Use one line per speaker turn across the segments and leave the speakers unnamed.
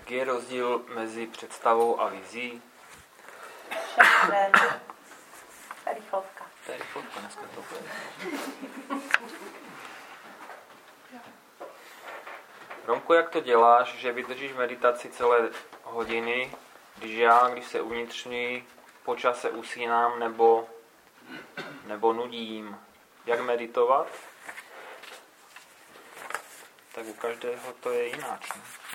Jaký je rozdíl mezi představou a vizí?
Rychlovka.
To je rychlovka, dneska to bude. Romku, jak to děláš, že vydržíš meditaci celé hodiny, když se uvnitřní, po čase usínám nebo nudím? Jak meditovat? Tak u každého to je jináč.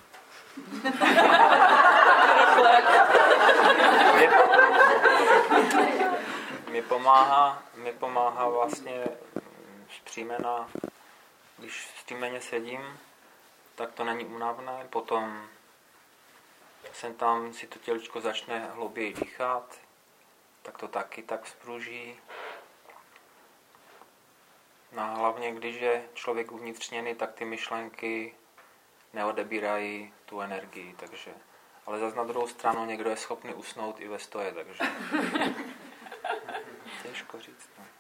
Mě pomáhá vlastně vzpřímená, když vzpřímeně sedím, tak to není únavné, potom sem tam si to těličko začne hlouběji dýchat, tak to taky tak vzpruží. No a hlavně, když je člověk uvnitřněný, tak ty myšlenky neodebírají tu energii, takže... Ale zase na druhou stranu někdo je schopný usnout i ve stoje, takže... Těžko říct, no.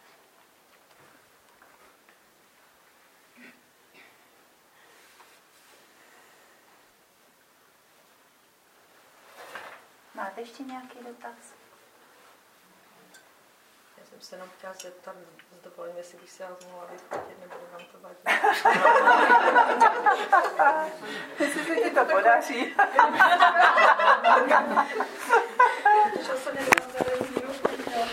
Máte ještě nějaký dotaz?
Já jsem se jenom chtěla zeptat, s dovolením, jestli bych se já mohla vyfotit, nebo vám to vadí.
Jestli se ti to podaří.
Časem nedám zarazí ruku.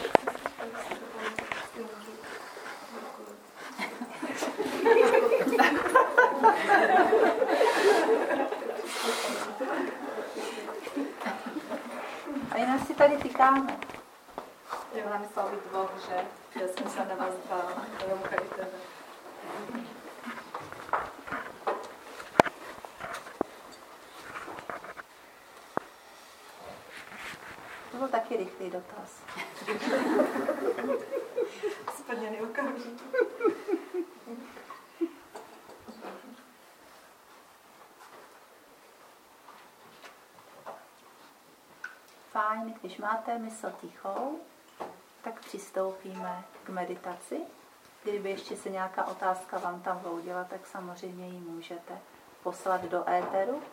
A jinak si tady tykáme.
Já mám myslela být dvoch, že? Já jsem se na vás dbala. Romka i tebe.
To byl taky rychlý dotaz.
Splněný okamžik.
Fajn, když máte mysl tichou, tak přistoupíme k meditaci. Kdyby ještě se nějaká otázka vám tam vloudila, tak samozřejmě ji můžete poslat do éteru.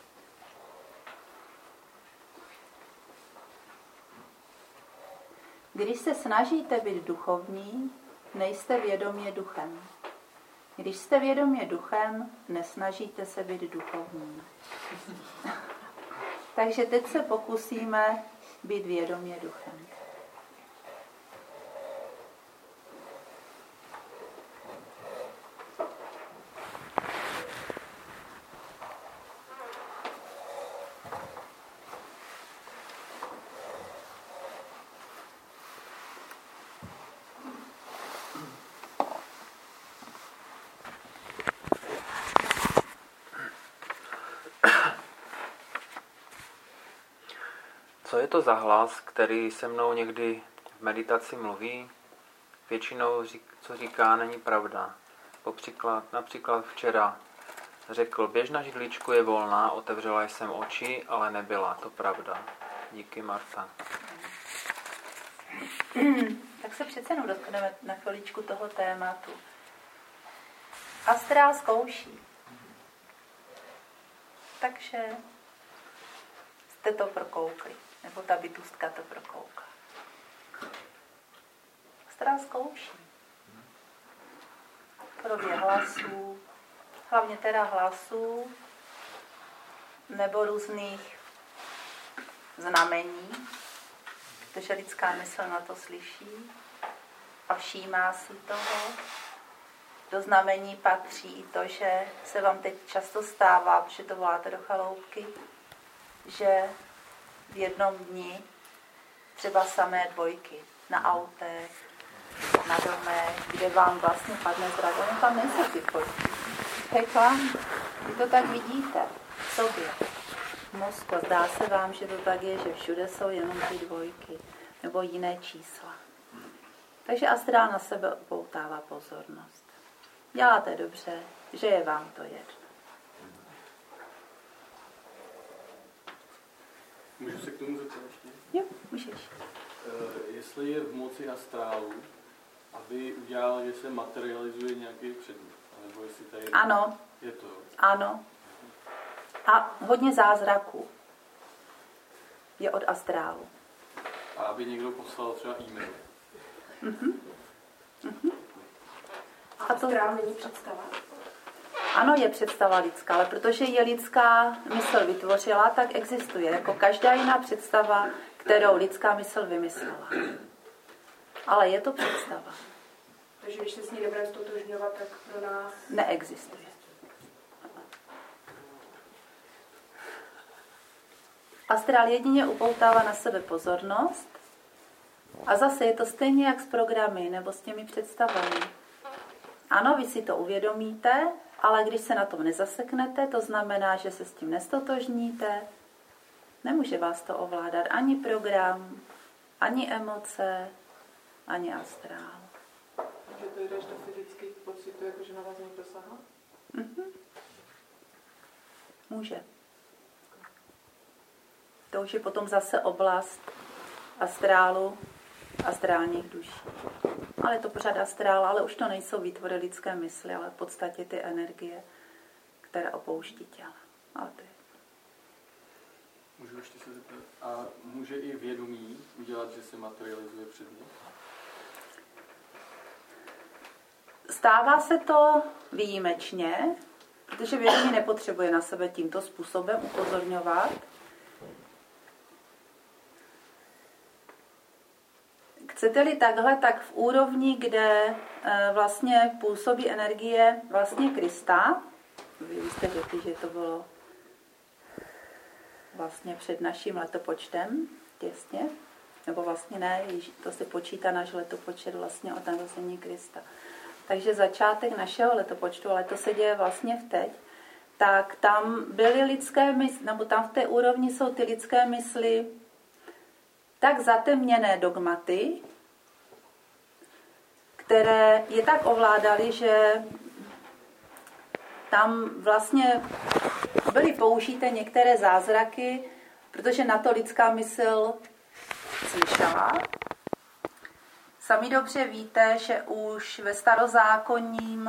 Když se snažíte být duchovní, nejste vědomě duchem. Když jste vědomě duchem, nesnažíte se být duchovní. Takže teď se pokusíme být vědomě duchem.
Co je to za hlas, který se mnou někdy v meditaci mluví? Většinou, co říká, není pravda. Například včera řekl, běžná židličku je volná, otevřela jsem oči, ale nebyla to pravda. Díky, Marta.
Tak se přece jenom dotkneme na chviličku toho tématu. Astrál zkouší. Takže jste to prokoukli. Nebo ta bytůstka to prokouká. Astrál zkouší. Podobě hlasů, hlavně teda hlasů, nebo různých znamení, protože lidská mysl na to slyší a všímá si toho. Do znamení patří i to, že se vám teď často stává, protože to voláte do chaloupky, že v jednom dni třeba samé dvojky na autech, na domech, kde vám vlastně padne zrak, ono tam nejsou ty fotky. Pekla, vy to tak vidíte v sobě. V mozku. Zdá se vám, že to tak je, že všude jsou jenom ty dvojky nebo jiné čísla. Takže astrál na sebe upoutává pozornost. Děláte dobře, že je vám to jedno.
Můžu se k tomu zeptat ještě?
Jo, můžeš.
Jestli je v moci astrálu, aby udělal, že se materializuje nějaký předmět, nebo jestli tady...
Ano.
Je to?
Ano. A hodně zázraků je od astrálu.
A aby někdo poslal třeba e-mail.
A astrál není představa?
Ano, je představa lidská, ale protože je lidská mysl vytvořila, tak existuje. Jako každá jiná představa, kterou lidská mysl vymyslela. Ale je to představa.
Takže když se s ní nebudeme ztotožňovat, tak pro nás
neexistuje. Astrál jedině upoutává na sebe pozornost a zase je to stejně jak s programy nebo s těmi představami. Ano, vy si to uvědomíte, ale když se na tom nezaseknete, to znamená, že se s tím nestotožníte, nemůže vás to ovládat ani program, ani emoce, ani astrál.
Takže to jdeš do fyzických pocitů, jakože na vás někdo sahá?
Může. To už je potom zase oblast astrálu, astrálních duší. Ale je to pořád astrál, ale už to nejsou výtvory lidské mysli, ale v podstatě ty energie, které opouští tělo. Ale to je...
Můžu ještě se zeptat, a může i vědomí udělat, že se materializuje předmět?
Stává se to výjimečně, protože vědomí nepotřebuje na sebe tímto způsobem upozorňovat. Chcete-li takhle, tak v úrovni, kde vlastně působí energie vlastně Krista, vy jste řekli, že to bylo vlastně před naším letopočtem těsně, nebo vlastně ne, to se počítá náš letopočet vlastně od narození Krista. Takže začátek našeho letopočtu, ale to se děje vlastně vteď, tak tam byly lidské mysli, nebo tam v té úrovni jsou ty lidské mysli tak zatemněné dogmaty, které je tak ovládaly, že tam vlastně byly použité některé zázraky, protože na to lidská mysl slyšela. Sami dobře víte, že už ve starozákonní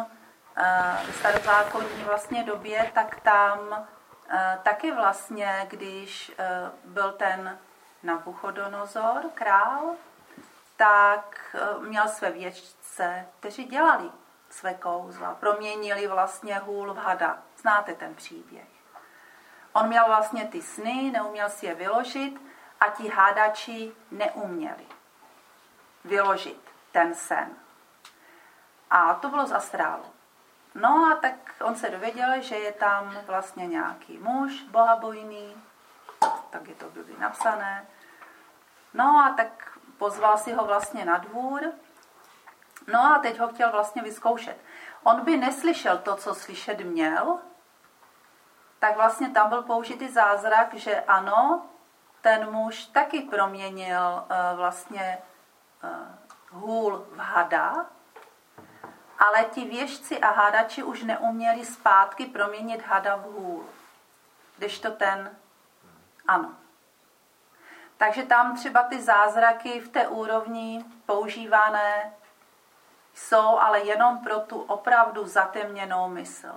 vlastně době, tak tam taky vlastně, když byl ten Nabuchodonozor, král, tak měl své vědce, kteří dělali své kouzla, proměnili vlastně hůl v hada. Znáte ten příběh. On měl vlastně ty sny, neuměl si je vyložit a ti hádači neuměli vyložit ten sen. A to bylo z astrálu. No a tak on se dověděl, že je tam vlastně nějaký muž bohabojný, tak je to bylo napsané. No a tak pozval si ho vlastně na dvůr. No a teď ho chtěl vlastně vyzkoušet. On by neslyšel to, co slyšet měl, tak vlastně tam byl použitý zázrak, že ano, ten muž taky proměnil vlastně hůl v hada, ale ti věštci a hádači už neuměli zpátky proměnit hada v hůl. Kdežto ten, ano. Takže tam třeba ty zázraky v té úrovni používané jsou, ale jenom pro tu opravdu zatemněnou mysl.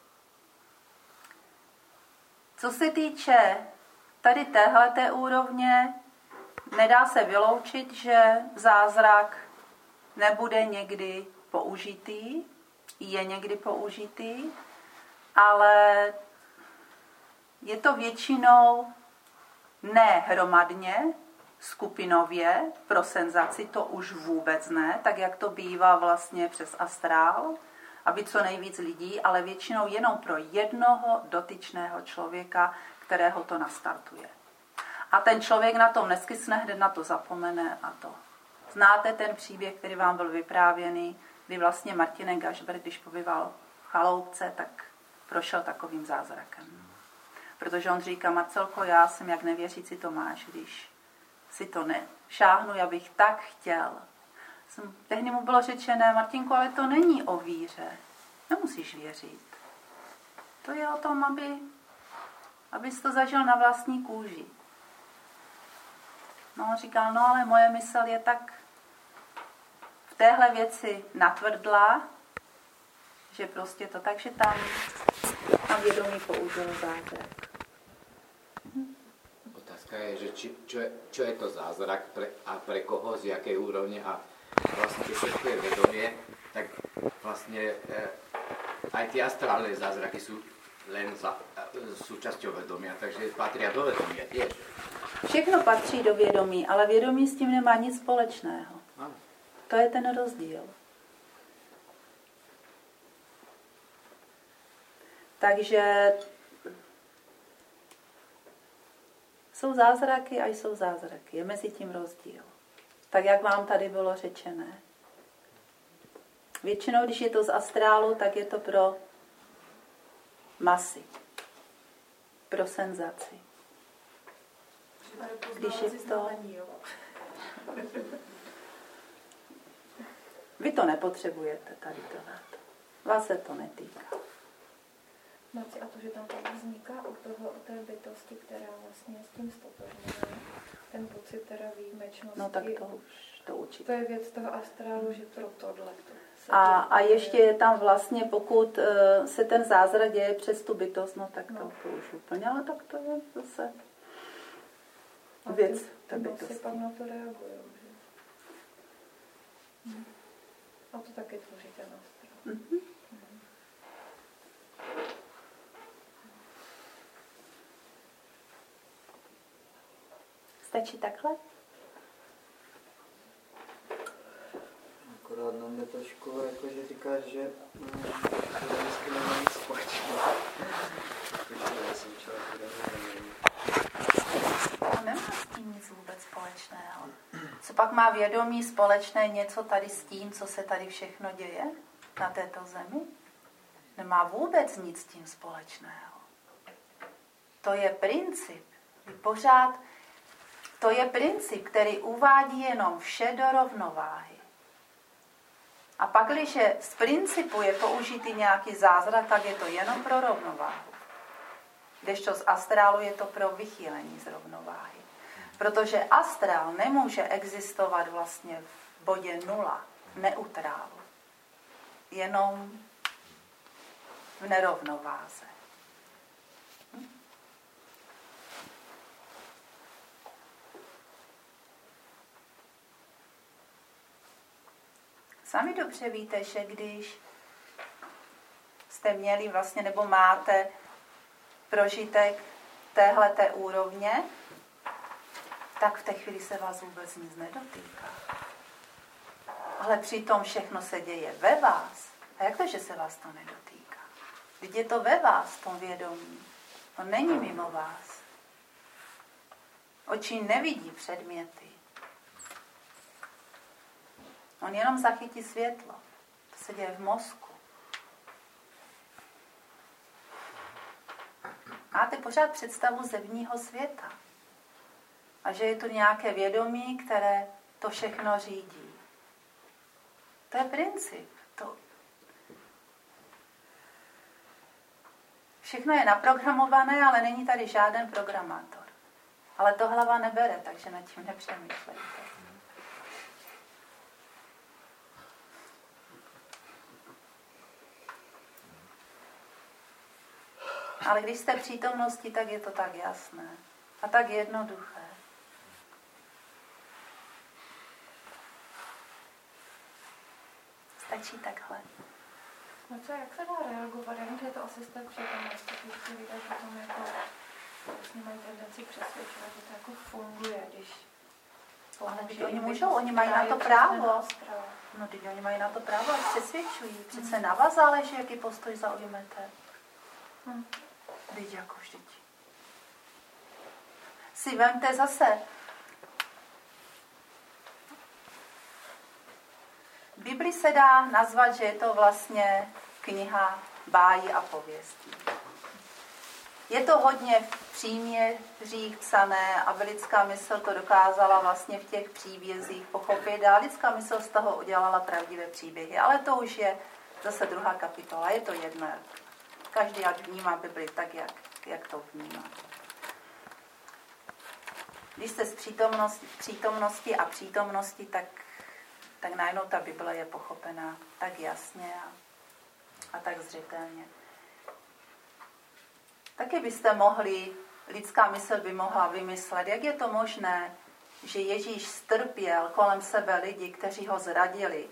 Co se týče tady téhleté úrovně, nedá se vyloučit, že zázrak nebude někdy použitý, je někdy použitý, ale je to většinou ne hromadně, skupinově, pro senzaci to už vůbec ne, tak jak to bývá vlastně přes astrál, aby co nejvíc lidí, ale většinou jenom pro jednoho dotyčného člověka, kterého to nastartuje. A ten člověk na tom neskysne, hned na to zapomene a to. Znáte ten příběh, který vám byl vyprávěný, kdy vlastně Martinek Gašber, když pobýval v chaloupce, tak prošel takovým zázrakem. Protože on říká, Marcelko, já jsem jak nevěřící Tomáš, když si to nešáhnu, já bych tak chtěl. Tehdy mu bylo řečené, Martinku, ale to není o víře. Nemusíš věřit. To je o tom, abys to zažil na vlastní kůži. No, on říkal, no ale moje mysl je tak v téhle věci natvrdla, že prostě to tak, že tam vědomí použil zázrak.
otázka je, že čo je to zázrak a pre koho, z jakej úrovne a vlastne keď všetko je vedomie, tak vlastne aj tie astrálne zázraky sú len súčasťou vedomia, takže patria do vedomia tiež.
Všechno patří do vědomí, ale vědomí s tím nemá nic společného. To je ten rozdíl. Takže jsou zázraky a jsou zázraky. Je mezi tím rozdíl. Tak, jak vám tady bylo řečené. Většinou, když je to z astrálu, tak je to pro masy. Pro senzaci. Když je to... Vy to nepotřebujete tady tohleto. Vás se to netýká.
A to, že tam vzniká u té bytosti, která vlastně s tím stotožňuje, ten pocit teda výjimečnosti.
No tak to určitě.
To je věc toho astrálu, že pro tohle.
A ještě je tam vlastně, pokud se ten zázrak děje přes tu bytost, no tak to už úplně, ale tak to je zase věc té bytosti.
Pak na to reagují. A to taky tvoří ten astrál.
Mm-hmm. Stačí takhle?
Akorát nám jde trošku, jakože říkáš, že to vždycky nemá nic společného.
To nemá s tím nic vůbec společného. Co pak má vědomí společné něco tady s tím, co se tady všechno děje na této zemi? Nemá vůbec nic s tím společného. To je princip. To je princip, který uvádí jenom vše do rovnováhy. A pak, když z principu je použitý nějaký zázrak, tak je to jenom pro rovnováhu. Kdežto z astrálu je to pro vychýlení z rovnováhy. Protože astrál nemůže existovat vlastně v bodě nula, v neutrálu. Jenom v nerovnováze. Sami dobře víte, že když jste měli vlastně, nebo máte prožitek téhleté úrovně, tak v té chvíli se vás vůbec nic nedotýká. Ale přitom všechno se děje ve vás. A jak to, že se vás to nedotýká? Vždyť je to ve vás, v tom vědomí. To není mimo vás. Oči nevidí předměty. On jenom zachytí světlo. To se děje v mozku. Máte pořád představu zevního světa. A že je tu nějaké vědomí, které to všechno řídí. To je princip. Všechno je naprogramované, ale není tady žádný programátor. Ale to hlava nebere, takže nad tím nepřemýšlejte. Ale když jste v přítomnosti, tak je to tak jasné. A tak jednoduché. Stačí takhle.
No co, jak se dá reagovat? Já vím, že je to asi z té přítomnosti, když si lidé potom jako vlastně mají tendenci přesvědčovat, že to jako funguje, když...
Ale oni můžou, oni mají na to právo. No, teď oni mají na to právo, ať přesvědčují. Přece na vás záleží, jaký postoj zaujmete. Teď jako vždyť. Si vemte zase. Bibli se dá nazvat, že je to vlastně kniha bájí a pověstí. Je to hodně v příměřích psané, aby lidská mysl to dokázala vlastně v těch příbězích pochopit a lidská mysl z toho udělala pravdivé příběhy. Ale to už je zase druhá kapitola, je to jedno. Každý ať vnímá Bibli tak, jak to vnímá. Když jste z přítomnosti a přítomnosti, tak najednou ta Bible je pochopená tak jasně a tak zřetelně. Taky byste mohli lidská mysl by mohla vymyslet, jak je to možné, že Ježíš strpěl kolem sebe lidi, kteří ho zradili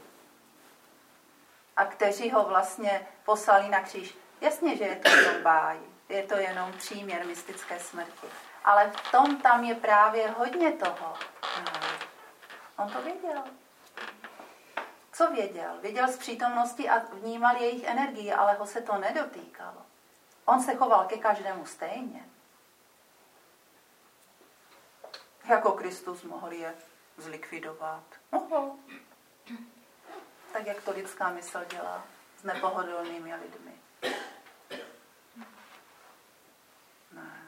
a kteří ho vlastně poslali na kříž. Jasně, že je to jenom báj, je to jenom příměr mystické smrti. Ale v tom tam je právě hodně toho. On to věděl. Co věděl? Věděl z přítomnosti a vnímal jejich energii, ale ho se to nedotýkalo. On se choval ke každému stejně. Jako Kristus mohl je zlikvidovat. Mohl. Tak, jak to lidská mysl dělá s nepohodlnými lidmi. Ne.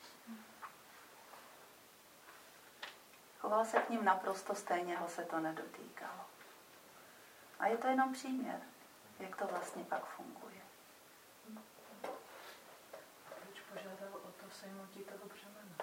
Choval se k ním naprosto stejně, ho se to nedotýkalo. A je to jenom příměr, jak to vlastně pak funguje.
Proč požádal o to sejmutí toho břemena?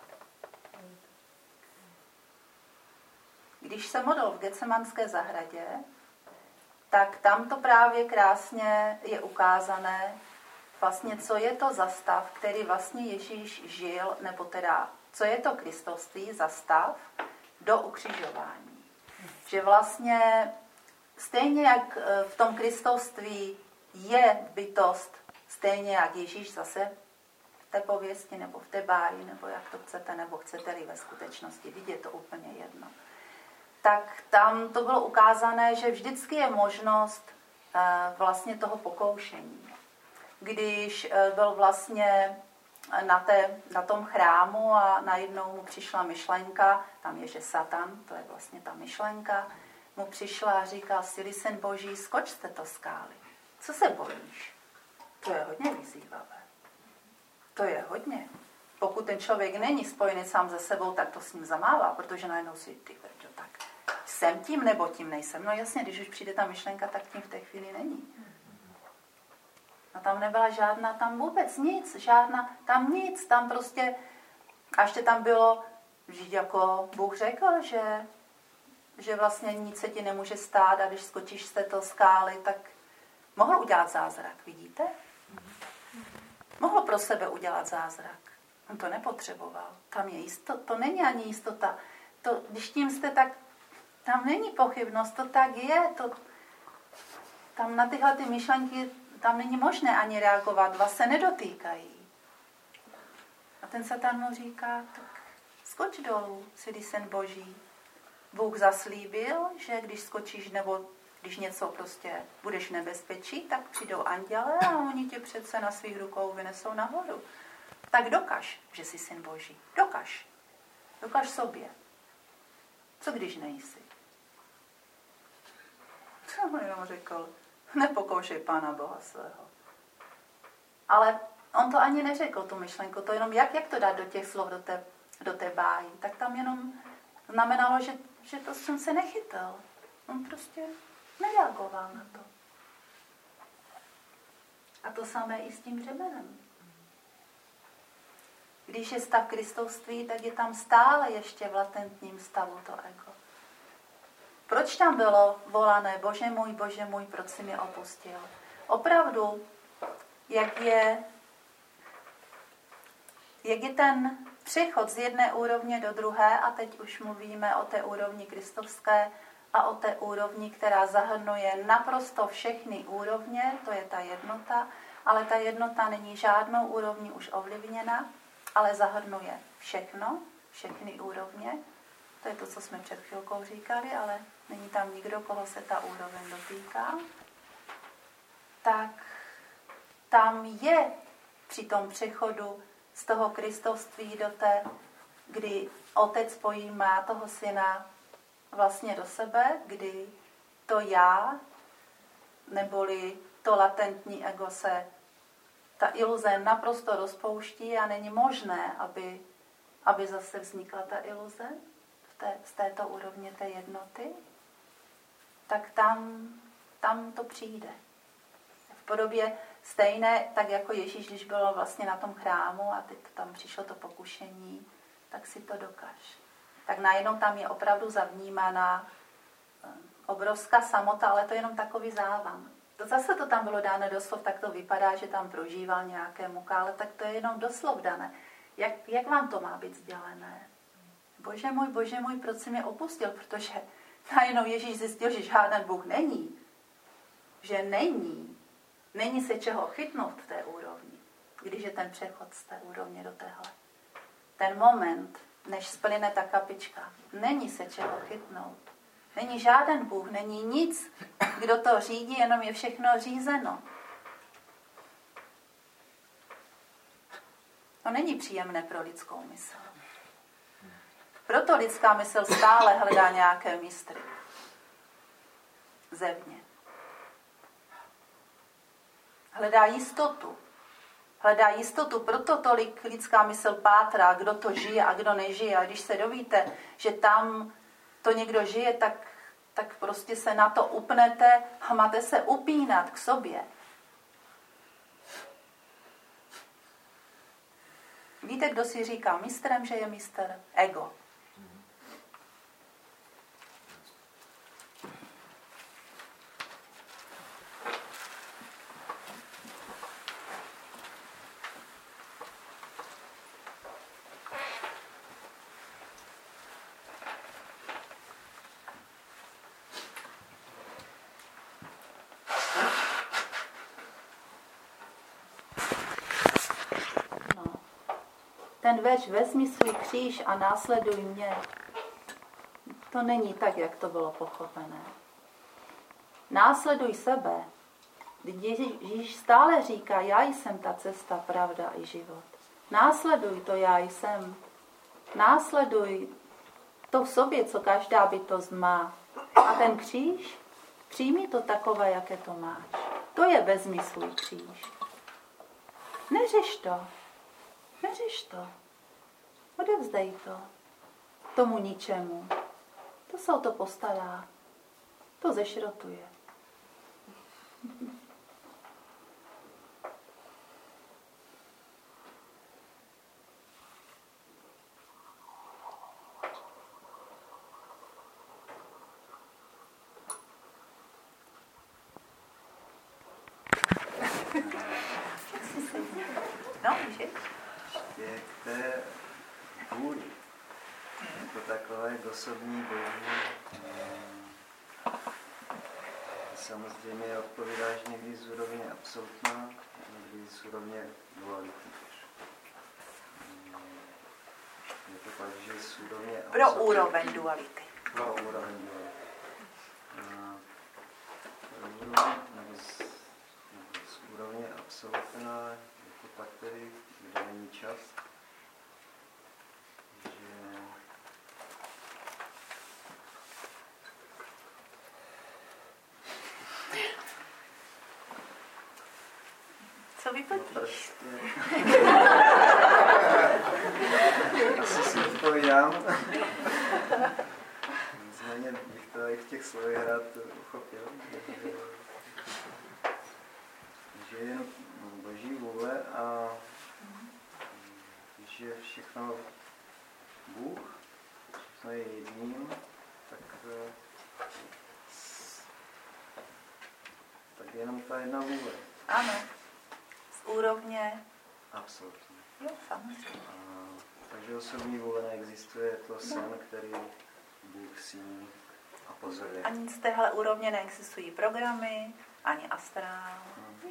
Když se modlil v Getsemanské zahradě, tak tam to právě krásně je ukázané, vlastně, co je to za stav, který vlastně Ježíš žil, nebo teda, co je to kristovství za stav do ukřižování. Že vlastně stejně jak v tom kristovství je bytost, stejně jak Ježíš zase v té pověsti, nebo v té báji, nebo jak to chcete, nebo chcete-li ve skutečnosti, vidět je to úplně jedno. Tak tam to bylo ukázané, že vždycky je možnost vlastně toho pokoušení. Když byl vlastně na tom chrámu a najednou mu přišla myšlenka, tam je, že Satan, to je vlastně ta myšlenka, mu přišla a říkal, jsi-li syn Boží, skoč z této skály. Co se bojíš? To je hodně vyzývavé. To je hodně. Pokud ten člověk není spojený sám se sebou, tak to s ním zamává, protože najednou si ty vrďo, tak jsem tím nebo tím nejsem. No jasně, když už přijde ta myšlenka, tak tím v té chvíli není. A tam nebyla žádná, tam vůbec nic, tam prostě, a ještě tam bylo, že jako Bůh řekl, že vlastně nic se ti nemůže stát a když skočíš z této skály, tak mohl udělat zázrak, vidíte? Mohl pro sebe udělat zázrak. On to nepotřeboval. Tam je jistota, to není ani jistota. To, když tím jste, tak tam není pochybnost, to tak je. Tam na tyhle ty myšlenky tam není možné ani reagovat, vás se nedotýkají. A ten Satan mu říká, tak skoč dolů, jsi syn Boží. Bůh zaslíbil, že když skočíš nebo když něco prostě budeš v nebezpečí, tak přijdou anděle a oni tě přece na svých rukou vynesou nahoru. Tak dokaž, že jsi syn Boží. Dokaž. Dokaž sobě. Co když nejsi? Co on jenom řekl? Nepokoušej Pána Boha svého. Ale on to ani neřekl, tu myšlenku. To jenom, jak to dát do těch slov, do té báji. Tak tam jenom znamenalo, že to jsem se nechytal. On prostě nereagoval na to. A to samé i s tím břemenem. Když je stav kristovství, tak je tam stále ještě v latentním stavu to ego. Proč tam bylo volané Bože můj, proč jsi mě opustil? Opravdu, jak je ten přechod z jedné úrovně do druhé, a teď už mluvíme o té úrovni kristovské a o té úrovni, která zahrnuje naprosto všechny úrovně, to je ta jednota, ale ta jednota není žádnou úrovní už ovlivněna, ale zahrnuje všechny úrovně. To je to, co jsme před chvilkou říkali, ale není tam nikdo, koho se ta úroveň dotýká. Tak tam je při tom přechodu z toho kristovství do té, kdy otec pojímá toho syna vlastně do sebe, kdy to já, neboli to latentní ego se, ta iluze naprosto rozpouští a není možné, aby zase vznikla ta iluze z této úrovně té jednoty, tak tam to přijde. V podobě stejné, tak jako Ježíš, když byl vlastně na tom chrámu a teď tam přišlo to pokušení, tak si to dokaž. Tak najednou tam je opravdu zavnímaná obrovská samota, ale to je jenom takový závan. Zase to tam bylo dáno doslov, tak to vypadá, že tam prožíval nějaké muka, ale tak to je jenom doslov dané. Jak vám to má být sdělené? Bože můj, proč jsi mě opustil? Protože najednou Ježíš zjistil, že žádný Bůh není. Že není se čeho chytnout v té úrovni, když je ten přechod z té úrovně do téhle. Ten moment, než splyne ta kapička, není se čeho chytnout. Není žáden Bůh, není nic, kdo to řídí, jenom je všechno řízeno. To není příjemné pro lidskou mysl. Proto lidská mysl stále hledá nějaké mistry. Zevně. Hledá jistotu, proto tolik lidská mysl pátrá, kdo to žije a kdo nežije. A když se dovíte, že tam to někdo žije, tak prostě se na to upnete a máte se upínat k sobě. Víte, kdo si říká mistrem, že je mistr? Ego. Ten verš vezmi svůj kříž a následuj mě. To není tak, jak to bylo pochopené. Následuj sebe. Ježíš stále říká, já jsem ta cesta, pravda i život. Následuj to, já jsem. Následuj to v sobě, co každá bytost má. A ten kříž, přijmi to takové, jaké to máš. To je vezmi svůj kříž. Neřeš to. Neřeš to. Odevzdej to. Tomu ničemu. To se o to postará. To zešrotuje. No, můžeš?
Je k té vůli. Jako takové osobní boží. Samozřejmě odpovídáš někdy z úrovně absolutná, někdy z úrovně duality. Je to tak, že z úrovně
pro úroveň duality.
Pro úroveň duality. Z úrovně absolutná je to tak tedy, kde není čas, že
Co vypotíš?
Prostě asi si odpovídám. Nicméně bych to i v těch slovech rád uchopil, že je boží vůle a když je všechno Bůh, všechno je jedním, tak jenom ta jedna vůle.
Ano. Z úrovně.
Absolutně.
Jo, samozřejmě.
Takže osobní vůle neexistuje, je to sen, který Bůh sní a pozoruje.
Ani z téhle úrovně neexistují programy, ani astrál.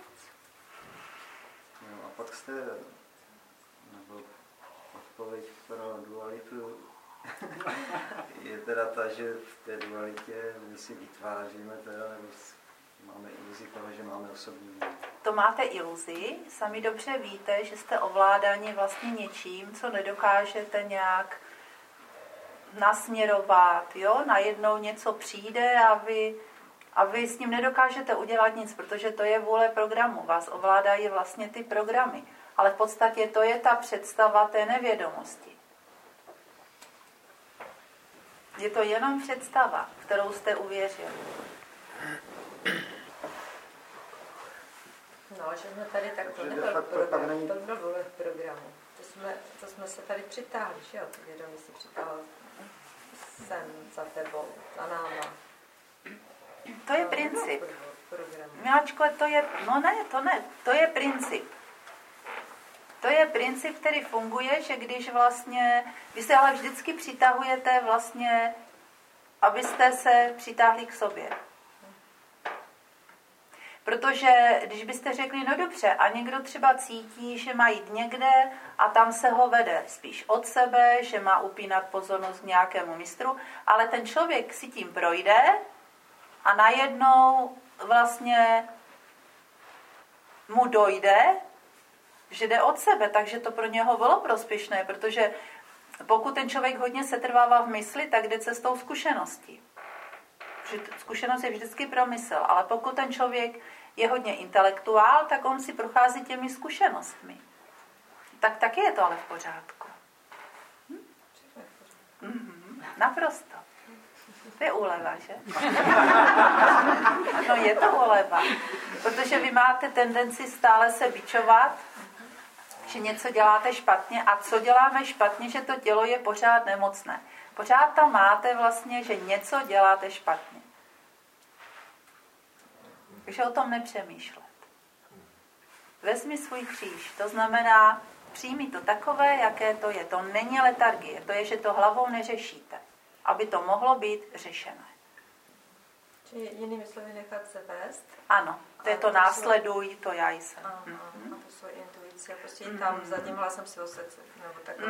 No a pak jste, nebo odpověď pro dualitu je teda ta, že v té dualitě my si vytváříme teda, nebo máme iluzi toho, že máme osobní vůli.
To máte iluzi, sami dobře víte, že jste ovládáni vlastně něčím, co nedokážete nějak nasměrovat, jo? Najednou něco přijde a vy s ním nedokážete udělat nic, protože to je vůle programu. Vás ovládají vlastně ty programy. Ale v podstatě to je ta představa té nevědomosti. Je to jenom představa, kterou jste uvěřili.
No, že jsme tady tak to nebyl program, to byl vůle v programu. To jsme se tady přitáhli, že jo? To vědomí si přitáhl sem za tebou, za náma.
To je princip. Miláčko, to je, to je princip. To je princip, který funguje, že když vlastně, vy se ale vždycky přitahujete vlastně, abyste se přitáhli k sobě. Protože když byste řekli, no dobře, a někdo třeba cítí, že má jít někde a tam se ho vede spíš od sebe, že má upínat pozornost k nějakému mistru, ale ten člověk si tím projde a najednou vlastně mu dojde, že jde od sebe, takže to pro něho bylo prospěšné, protože pokud ten člověk hodně setrvává v mysli, tak jde cestou zkušenosti. Zkušenost je vždycky pro mysl, ale pokud ten člověk je hodně intelektuál, tak on si prochází těmi zkušenostmi. Tak taky je to ale v pořádku. Naprosto. To je úleva, že? No je to úleva. Protože vy máte tendenci stále se bičovat, že něco děláte špatně. A co děláme špatně, že to tělo je pořád nemocné. Pořád tam máte vlastně, že něco děláte špatně. Takže o tom nepřemýšlet. Vezmi svůj kříž. To znamená, přijmi to takové, jaké to je. To není letargie. To je, že to hlavou neřešíte. Aby to mohlo být řešené.
Čiže jinými slovy nechat se vést?
Ano. To je to následuj, to já jsem.
A to jsou intuice. Prostě tam za tím hlasem si osecet. Nebo takhle.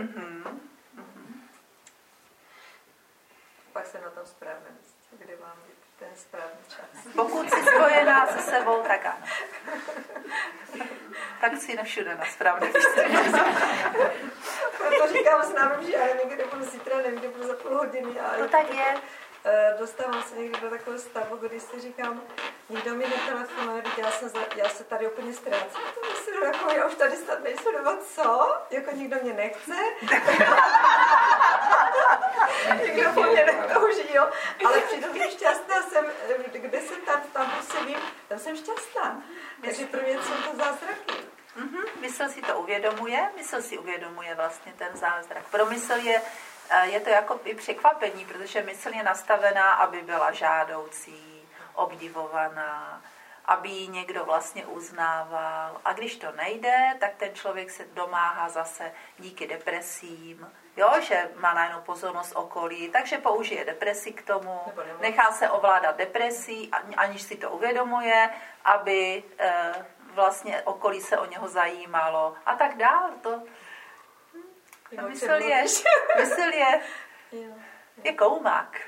Pak se na tom správně místě, kde mám být ten správný čas.
Pokud jsi spojená se sebou, tak ano. Tak si všude na správný místě.
Proto říkám s námi, že já nevím, kde budu zítra, nevím, kde budu za půl hodiny.
To tak je.
Dostávám se někdy do takového stavu, kdy si říkám, nikdo mi netelefonuje, já se tady úplně ztrácím. Já už tady snad nejsou, nebo co? Jako nikdo mě nechce. Nikdo po mě netouží, jo. Ale přitom jsem šťastná, kde jsem tam prostě vím, tam jsem šťastná. Takže pro mě jsou to zázraky.
Mysl si to uvědomuje, mysl si uvědomuje vlastně ten zázrak. Pro mysl je to jako i překvapení, protože mysl je nastavená, aby byla žádoucí, obdivovaná, aby ji někdo vlastně uznával. A když to nejde, tak ten člověk se domáhá zase díky depresím, jo, že má najednou pozornost okolí, takže použije depresi k tomu, nechá se ovládat depresí, aniž si to uvědomuje, aby vlastně okolí se o něho zajímalo a tak dál. Mysl je koumák.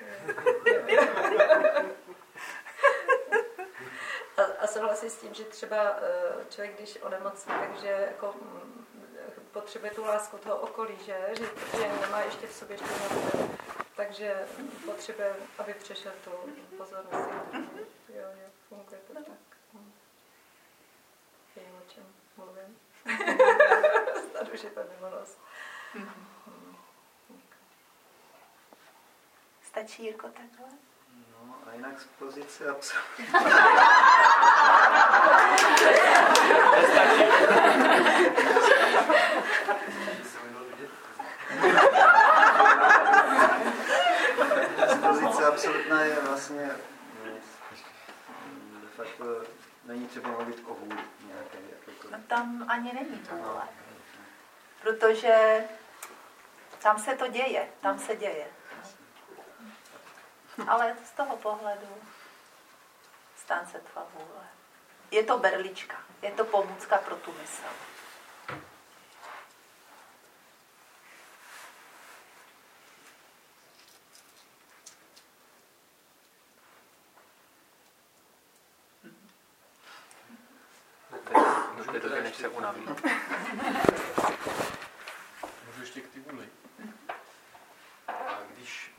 A souhlasím s tím, že třeba člověk, když onemocní, takže jako potřebuje tu lásku toho okolí, že nemá ještě v sobě ještě něco, takže potřebuje, aby přešel tu pozornost. Jo, funguje to tak. Vím, o čem mluvím. Snad už je to nemonost.
Stačí, Jirko, takhle?
No a jinak z pozice absolutně. Z pozice absolutná je vlastně de facto není třeba mluvit o vůli nějaké.
No tam ani není vůle. Protože tam se to děje, tam se děje. Ale z toho pohledu stan se tvá vůle. Je to berlička, je to pomůcka pro tu mysl.
Teď než se unaví.
Můžu ještě k ty vůli. A když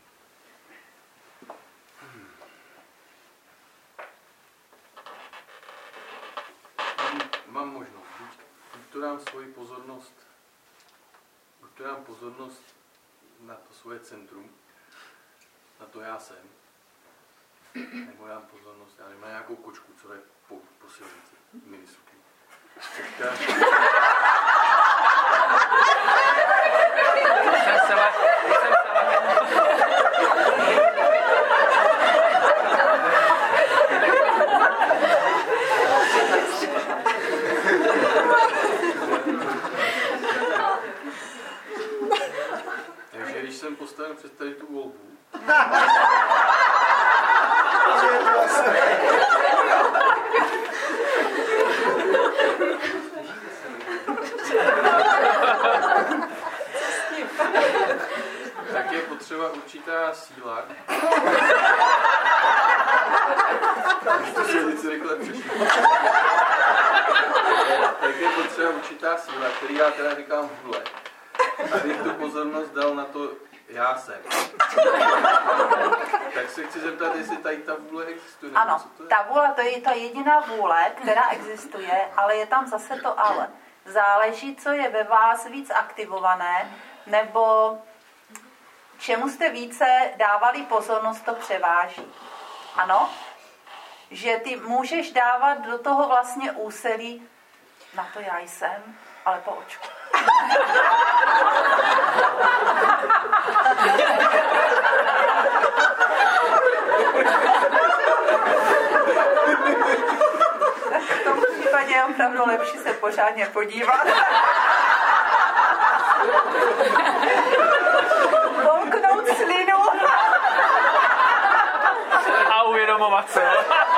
mám možnost, buď to dám svoji pozornost, buď to dám pozornost na to svoje centrum, na to já jsem, nebo dám pozornost, já nevím, na nějakou kočku, co je po silnici, minisukni. síla, který já teda říkám vůle, abych tu pozornost dal na to já jsem. Tak se chci zeptat, jestli tady ta vůle existuje.
Ano, ta vůle, to je ta jediná vůle, která existuje, ale je tam zase to ale. Záleží, co je ve vás víc aktivované, nebo čemu jste více dávali pozornost, to převáží. Ano? Že ty můžeš dávat do toho vlastně úsilí, na to já jsem, ale po očku. V tom případě je opravdu lepší se pořádně podívat. Polknout slinu.
A uvědomovat se.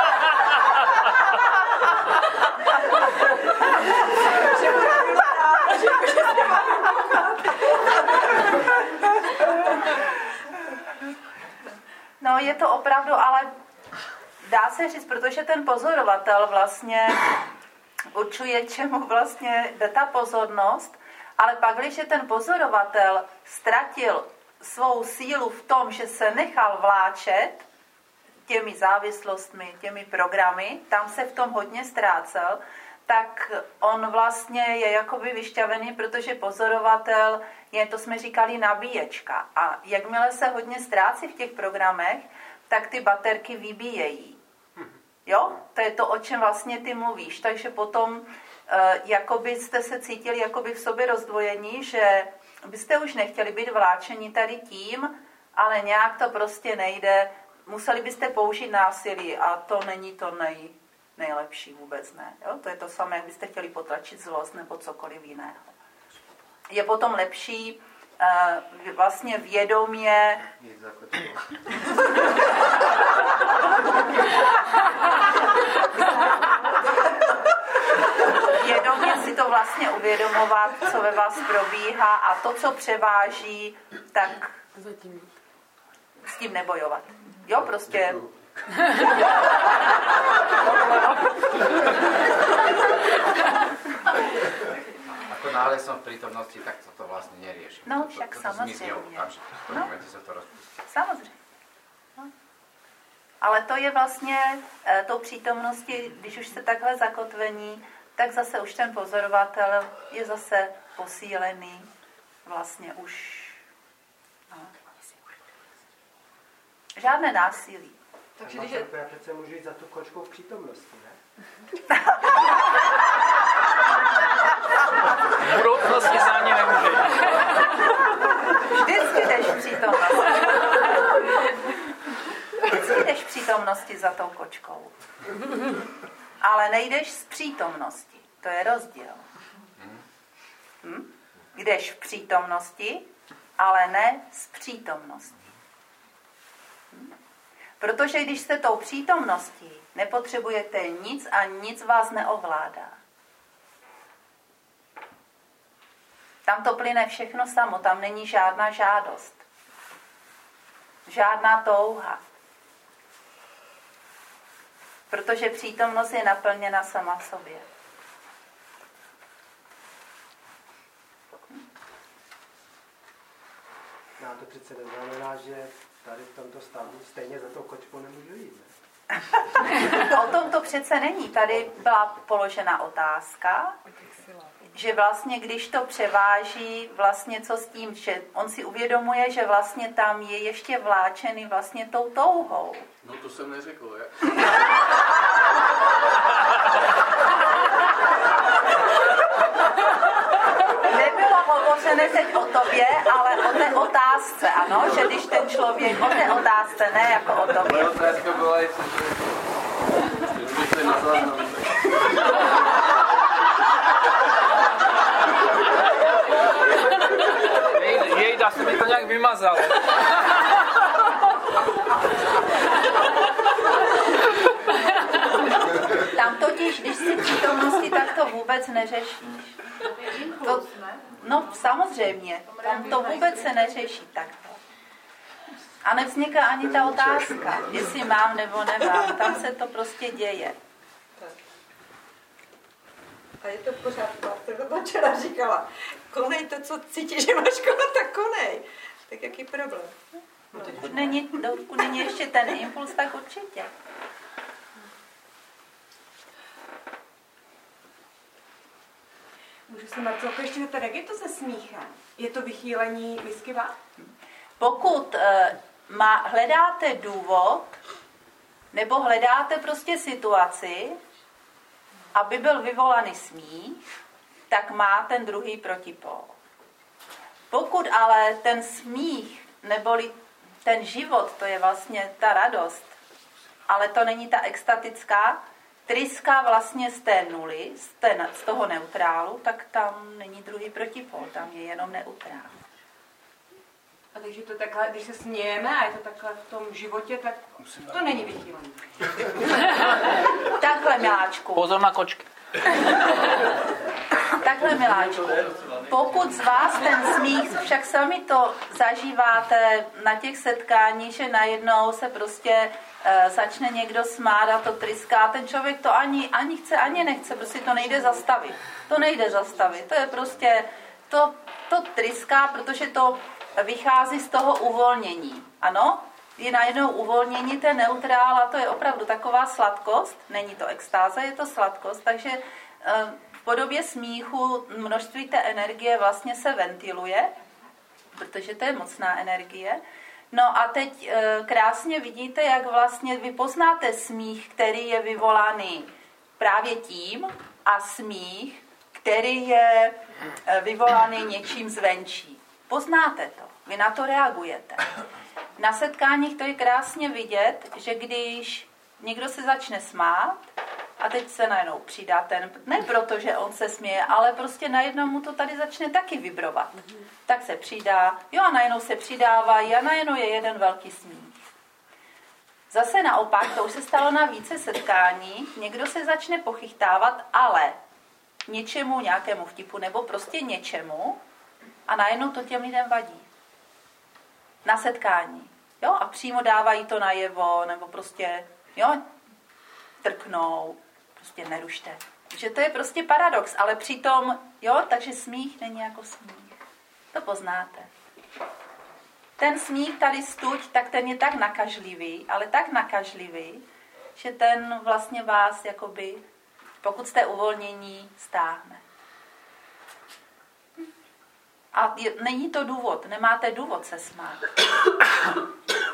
No, je to opravdu, ale dá se říct, protože ten pozorovatel vlastně určuje, čemu vlastně jde ta pozornost, ale pak, když ten pozorovatel ztratil svou sílu v tom, že se nechal vláčet těmi závislostmi, těmi programy, tam se v tom hodně ztrácel, tak on vlastně je jakoby vyšťavený, protože pozorovatel je, to jsme říkali, nabíječka. A jakmile se hodně ztrácí v těch programech, tak ty baterky vybíjejí. Jo? To je to, o čem vlastně ty mluvíš. Takže potom jakoby jste se cítili jakoby v sobě rozdvojení, že byste už nechtěli být vláčeni tady tím, ale nějak to prostě nejde. Museli byste použít násilí a to není to nejlepší, vůbec ne. Jo? To je to samé, jak byste chtěli potlačit zlost nebo cokoliv jiného. Je potom lepší vlastně vědomě vědomě si to vlastně uvědomovat, co ve vás probíhá a to, co převáží, tak s tím nebojovat. Jo, prostě...
Ako náhle som v prítomnosti, tak to vlastne neriešim.
No, však samozřejmě.
No, sa to rozpustí.
Samozřejmě. No. Ale to je vlastně tou přítomností, když už jste takhle zakotvení, tak zase už ten pozorovatel je zase posílený. Vlastně už... No. Žádné násilí.
Takže když je... Já přece můžu jít za tu kočkou v přítomnosti, ne?
V budoucnosti za ní nemůže.
Vždycky jdeš v přítomnosti. Vždycky jdeš v přítomnosti za tou kočkou. Ale nejdeš z přítomnosti. To je rozdíl. Jdeš v přítomnosti, ale ne z přítomnosti. Protože když jste tou přítomností, nepotřebujete nic a nic vás neovládá. Tam to plyne všechno samo, tam není žádná žádost. Žádná touha. Protože přítomnost je naplněna sama v sobě.
No to přece neznamená, že tady v tomto stavu stejně za tou kočkou nemůžu jít, ne?
O tom to přece není. Tady byla položena otázka, že vlastně když to převáží, vlastně co s tím, že on si uvědomuje, že vlastně tam je ještě vláčený vlastně tou touhou.
No to jsem neřekl, jak?
Nebylo hovořené teď o tobě, ale o té otázce, ano? Že když ten člověk, o té otázce, ne jako o tobě.
Moje otázka byla, jestli se nezáznam.
Jejda, se mi to nějak vymazalo.
Tam totiž, když jsi v přítomnosti, tak to vůbec neřešíš. To, no samozřejmě, tam to vůbec se neřeší takto. A nevzniká ani ta otázka, jestli mám nebo nemám. Tam se to prostě děje.
A je to v pořádku. Marta to včera říkala. Konej to, co cítíš, že máš konat, tak konej. Tak jaký problém?
Dokud není ještě ten impuls, tak určitě.
Můžu se Marcelko ještě zeptat, jak je to se smíchem? Je to vychýlení whiskyva?
Pokud hledáte důvod, nebo hledáte prostě situaci, aby byl vyvolaný smích, tak má ten druhý protipol. Pokud ale ten smích, neboli ten život, to je vlastně ta radost, ale to není ta extatická, tryská vlastně z té nuly, z toho neutrálu, tak tam není druhý protipol, tam je jenom neutrál.
A takže to takhle, když se smějeme a je to takhle v tom životě, tak to není vychýlení.
Takhle, miláčku.
Pozor na kočky.
Takhle, miláčku. Pokud z vás ten smích, však sami to zažíváte na těch setkáních, že najednou se prostě začne někdo smát a to tryská. Ten člověk to ani chce, ani nechce, prostě to nejde zastavit. To nejde zastavit. To je prostě, to tryská, protože to vychází z toho uvolnění. Ano? Je najednou uvolnění, ten neutrál a to je opravdu taková sladkost. Není to extáze, je to sladkost, takže v podobě smíchu množství té energie vlastně se ventiluje, protože to je mocná energie. No a teď krásně vidíte, jak vlastně vy poznáte smích, který je vyvolaný právě tím, a smích, který je vyvolaný něčím zvenčí. Poznáte to, vy na to reagujete. Na setkáních to je krásně vidět, že když někdo se začne smát a teď se najednou přidá ten, ne proto, že on se směje, ale prostě najednou mu to tady začne taky vibrovat. Tak se přidá, jo a najednou se přidávají a najednou je jeden velký smích. Zase naopak, to už se stalo na více setkání, někdo se začne pochychtávat, ale něčemu, nějakému vtipu nebo prostě něčemu a najednou to těm lidem vadí. Na setkání. Jo, a přímo dávají to najevo, nebo prostě, jo, trknou, prostě nerušte. Takže to je prostě paradox, ale přitom, jo, takže smích není jako smích. To poznáte. Ten smích tady stuď, tak ten je tak nakažlivý, ale tak nakažlivý, že ten vlastně vás, jakoby, pokud jste uvolnění, stáhne. A není to důvod, nemáte důvod se smát.